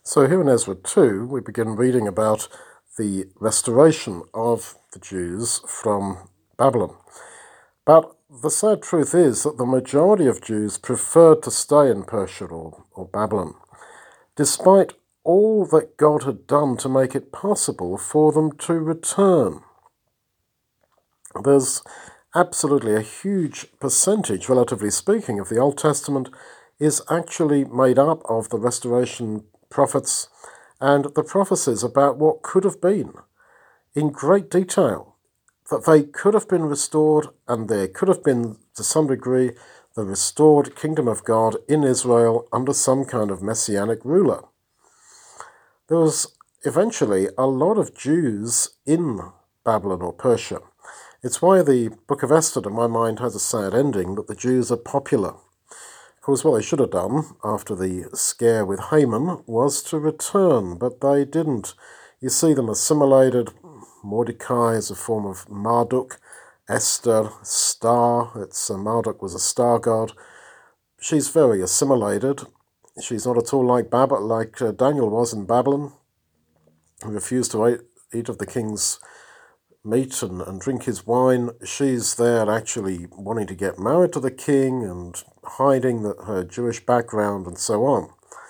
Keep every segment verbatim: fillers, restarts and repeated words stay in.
So here in Ezra two, we begin reading about the restoration of the Jews from Babylon. But the sad truth is that the majority of Jews preferred to stay in Persia or, or Babylon, despite all that God had done to make it possible for them to return. There's absolutely a huge percentage, relatively speaking, of the Old Testament is actually made up of the restoration prophets and the prophecies about what could have been in great detail, that they could have been restored and there could have been, to some degree, the restored kingdom of God in Israel under some kind of messianic ruler. There was eventually a lot of Jews in Babylon or Persia. It's why the Book of Esther, to my mind, has a sad ending, that the Jews are popular. Of course, what they should have done after the scare with Haman was to return, but they didn't. You see them assimilated. Mordecai is a form of Marduk. Esther, star. It's uh, Marduk was a star god. She's very assimilated. She's not at all like Bab- like uh, Daniel was in Babylon. He refused to eat, eat of the king's meat and, and drink his wine. She's there actually wanting to get married to the king and hiding the, her Jewish background and so on.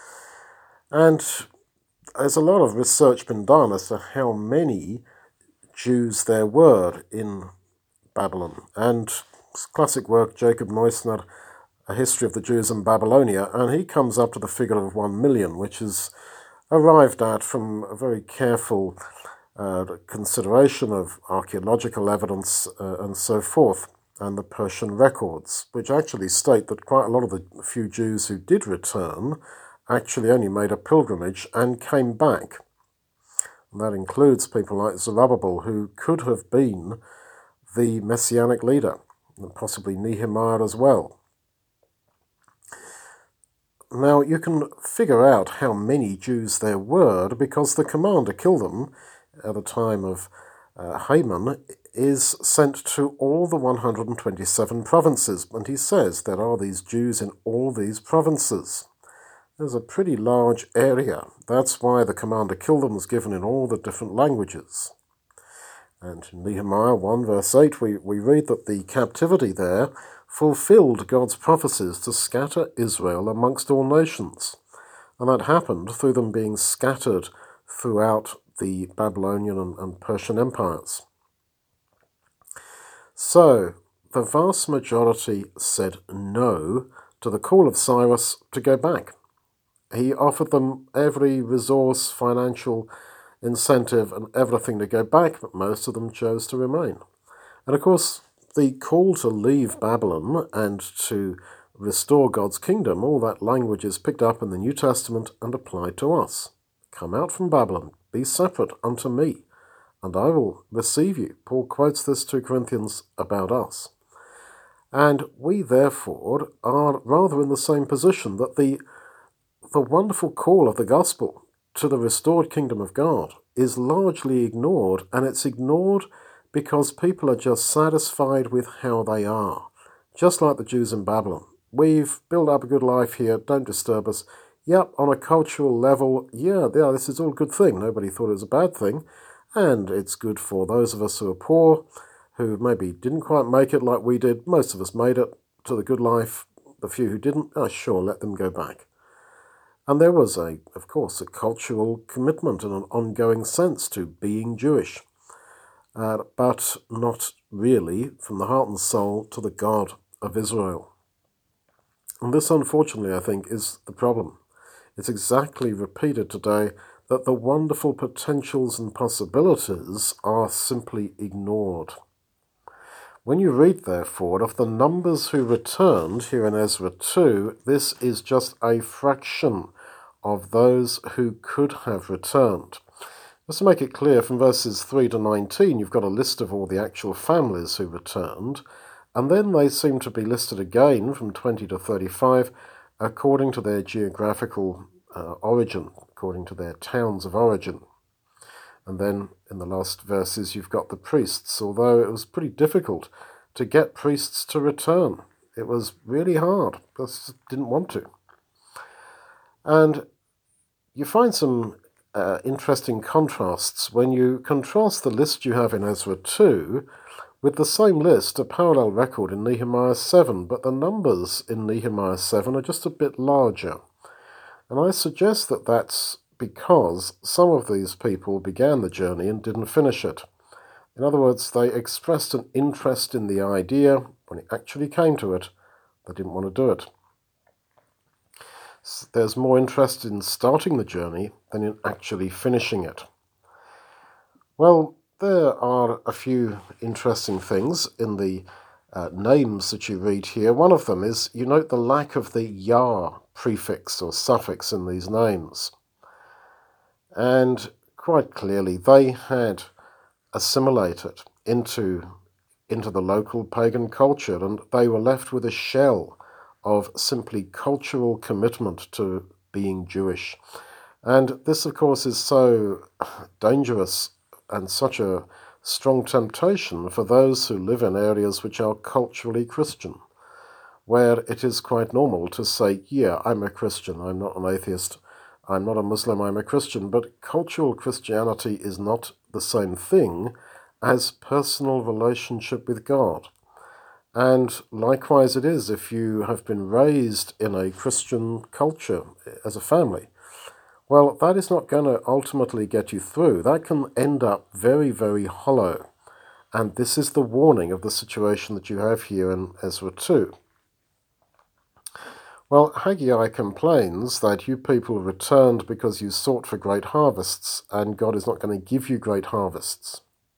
And there's a lot of research been done as to how many Jews there were in Babylon. And classic work, Jacob Neusner, A History of the Jews in Babylonia, and he comes up to the figure of one million, which is arrived at from a very careful Uh, consideration of archaeological evidence uh, and so forth, and the Persian records, which actually state that quite a lot of the few Jews who did return actually only made a pilgrimage and came back. And that includes people like Zerubbabel, who could have been the messianic leader, and possibly Nehemiah as well. Now, you can figure out how many Jews there were because the command to kill them at the time of uh, Haman is sent to all the one hundred twenty-seven provinces, and he says there are these Jews in all these provinces. There's a pretty large area. That's why the command to kill them was given in all the different languages. And in Nehemiah one verse eight we, we read that the captivity there fulfilled God's prophecies to scatter Israel amongst all nations. And that happened through them being scattered throughout the Babylonian and, and Persian empires. So, the vast majority said no to the call of Cyrus to go back. He offered them every resource, financial incentive, and everything to go back, but most of them chose to remain. And of course, the call to leave Babylon and to restore God's kingdom, all that language is picked up in the New Testament and applied to us. Come out from Babylon, be separate unto me, and I will receive you. Paul quotes this to Corinthians about us. And we, therefore, are rather in the same position, that the, the wonderful call of the gospel to the restored kingdom of God is largely ignored, and it's ignored because people are just satisfied with how they are. Just like the Jews in Babylon. We've built up a good life here, don't disturb us. Yep, on a cultural level, yeah, yeah, this is all a good thing. Nobody thought it was a bad thing. And it's good for those of us who are poor, who maybe didn't quite make it like we did. Most of us made it to the good life. The few who didn't, oh, sure, let them go back. And there was, a, of course, a cultural commitment and an ongoing sense to being Jewish. Uh, but not really from the heart and soul to the God of Israel. And this, unfortunately, I think, is the problem. It's exactly repeated today that the wonderful potentials and possibilities are simply ignored. When you read, therefore, of the numbers who returned here in Ezra two, this is just a fraction of those who could have returned. Just to make it clear, from verses three to nineteen, you've got a list of all the actual families who returned, and then they seem to be listed again from twenty to thirty-five according to their geographical uh, origin, according to their towns of origin. And then in the last verses you've got the priests, although it was pretty difficult to get priests to return. It was really hard. They didn't want to. And you find some uh, interesting contrasts when you contrast the list you have in Ezra two with the same list, a parallel record in Nehemiah seven, but the numbers in Nehemiah seven are just a bit larger. And I suggest that that's because some of these people began the journey and didn't finish it. In other words, they expressed an interest in the idea. When it actually came to it, they didn't want to do it. So there's more interest in starting the journey than in actually finishing it. Well, there are a few interesting things in the uh, names that you read here. One of them is, you note the lack of the Yah prefix or suffix in these names. And quite clearly, they had assimilated into, into the local pagan culture, and they were left with a shell of simply cultural commitment to being Jewish. And this, of course, is so dangerous and such a strong temptation for those who live in areas which are culturally Christian, where it is quite normal to say, yeah, I'm a Christian, I'm not an atheist, I'm not a Muslim, I'm a Christian. But cultural Christianity is not the same thing as personal relationship with God. And likewise it is if you have been raised in a Christian culture as a family. Well, that is not going to ultimately get you through. That can end up very, very hollow. And this is the warning of the situation that you have here in Ezra two. Well, Haggai complains that you people returned because you sought for great harvests, and God is not going to give you great harvests.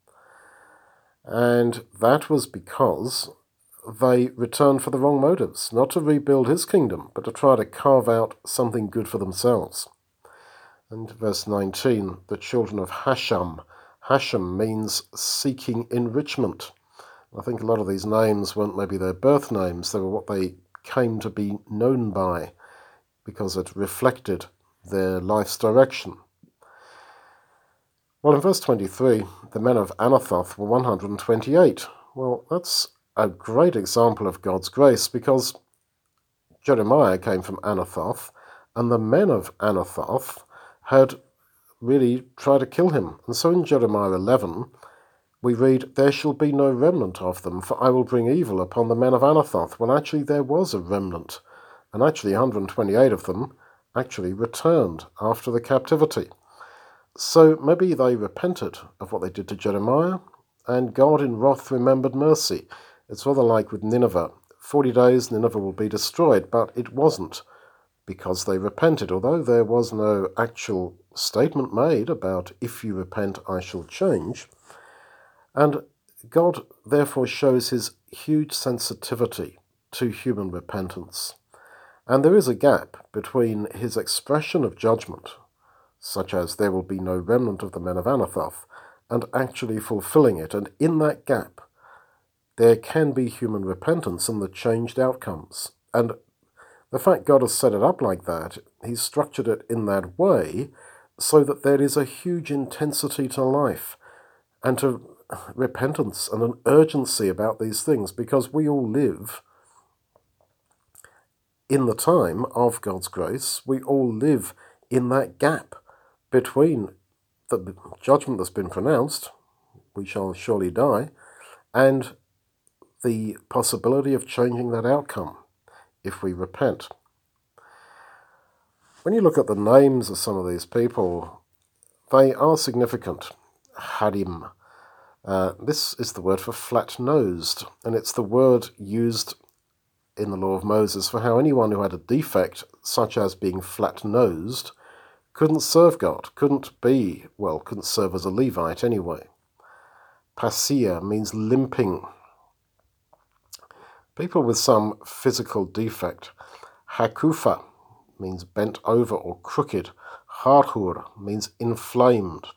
And that was because they returned for the wrong motives, not to rebuild his kingdom, but to try to carve out something good for themselves. And verse nineteen, the children of Hashem. Hashem means seeking enrichment. I think a lot of these names weren't maybe their birth names, they were what they came to be known by, because it reflected their life's direction. Well, in verse twenty-three, the men of Anathoth were one hundred twenty-eight. Well, that's a great example of God's grace, because Jeremiah came from Anathoth, and the men of Anathoth had really tried to kill him. And so in Jeremiah eleven, we read, there shall be no remnant of them, for I will bring evil upon the men of Anathoth. Well, actually, there was a remnant, and actually one hundred twenty-eight of them actually returned after the captivity. So maybe they repented of what they did to Jeremiah, and God in wrath remembered mercy. It's rather like with Nineveh. Forty days Nineveh will be destroyed, but it wasn't, because they repented, although there was no actual statement made about, if you repent, I shall change. And God therefore shows his huge sensitivity to human repentance. And there is a gap between his expression of judgment, such as there will be no remnant of the men of Anathoth, and actually fulfilling it. And in that gap, there can be human repentance and the changed outcomes. And the fact God has set it up like that, he's structured it in that way so that there is a huge intensity to life and to repentance and an urgency about these things, because we all live in the time of God's grace. We all live in that gap between the judgment that's been pronounced, we shall surely die, and the possibility of changing that outcome if we repent. When you look at the names of some of these people, they are significant. Hadim. Uh, this is the word for flat-nosed, and it's the word used in the law of Moses for how anyone who had a defect, such as being flat-nosed, couldn't serve God, couldn't be, well, couldn't serve as a Levite anyway. Pasia means limping. People with some physical defect. Hakufa means bent over or crooked. Harhur means inflamed.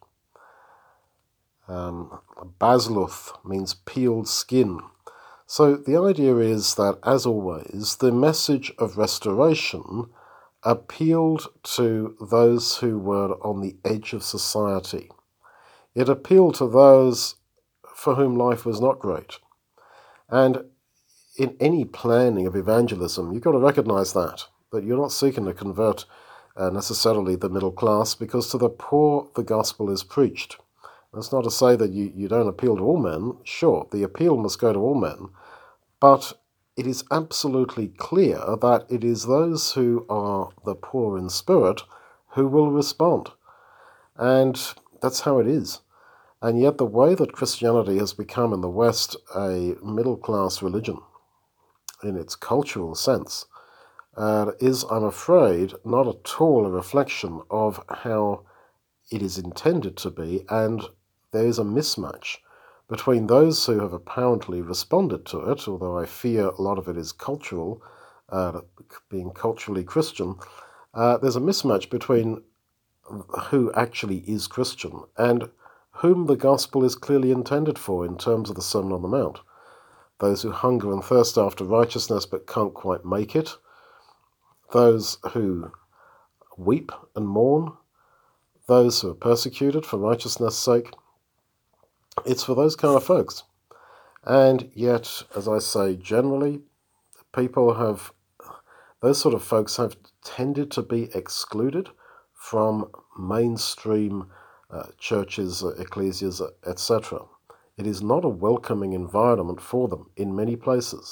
Um, Basluth means peeled skin. So the idea is that, as always, the message of restoration appealed to those who were on the edge of society. It appealed to those for whom life was not great. And in any planning of evangelism, you've got to recognize that, that you're not seeking to convert uh, necessarily the middle class, because to the poor the gospel is preached. That's not to say that you, you don't appeal to all men. Sure, the appeal must go to all men, but it is absolutely clear that it is those who are the poor in spirit who will respond. And that's how it is. And yet the way that Christianity has become in the West a middle-class religion, in its cultural sense, uh, is, I'm afraid, not at all a reflection of how it is intended to be, and there is a mismatch between those who have apparently responded to it, although I fear a lot of it is cultural, uh, being culturally Christian. Uh, there's a mismatch between who actually is Christian and whom the gospel is clearly intended for in terms of the Sermon on the Mount. Those who hunger and thirst after righteousness but can't quite make it. Those who weep and mourn. Those who are persecuted for righteousness' sake. It's for those kind of folks. And yet, as I say, generally, people have, those sort of folks have tended to be excluded from mainstream uh, churches, uh, ecclesias, et cetera. It is not a welcoming environment for them in many places.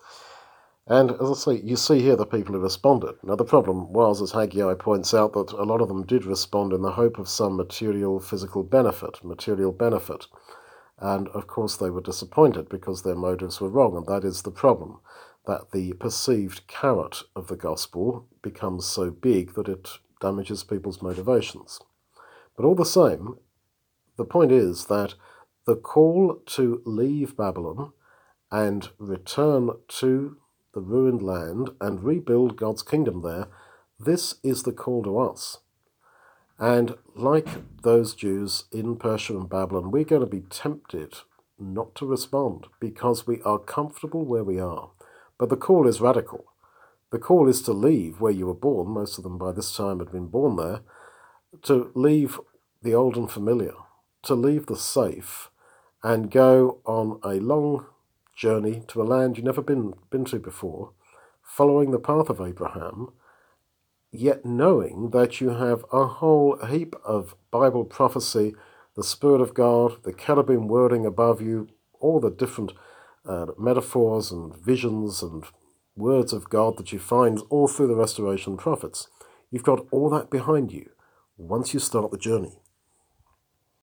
And as I say, you see here the people who responded. Now the problem was, as Haggai points out, that a lot of them did respond in the hope of some material, physical benefit, material benefit. And of course they were disappointed because their motives were wrong, and that is the problem, that the perceived carrot of the gospel becomes so big that it damages people's motivations. But all the same, the point is that the call to leave Babylon and return to the ruined land and rebuild God's kingdom there, this is the call to us. And like those Jews in Persia and Babylon, we're going to be tempted not to respond because we are comfortable where we are. But the call is radical. The call is to leave where you were born. Most of them by this time had been born there. To leave the old and familiar, to leave the safe, and go on a long journey to a land you've never been, been to before, following the path of Abraham, yet knowing that you have a whole heap of Bible prophecy, the Spirit of God, the cherubim whirling above you, all the different uh, metaphors and visions and words of God that you find all through the Restoration prophets. You've got all that behind you once you start the journey.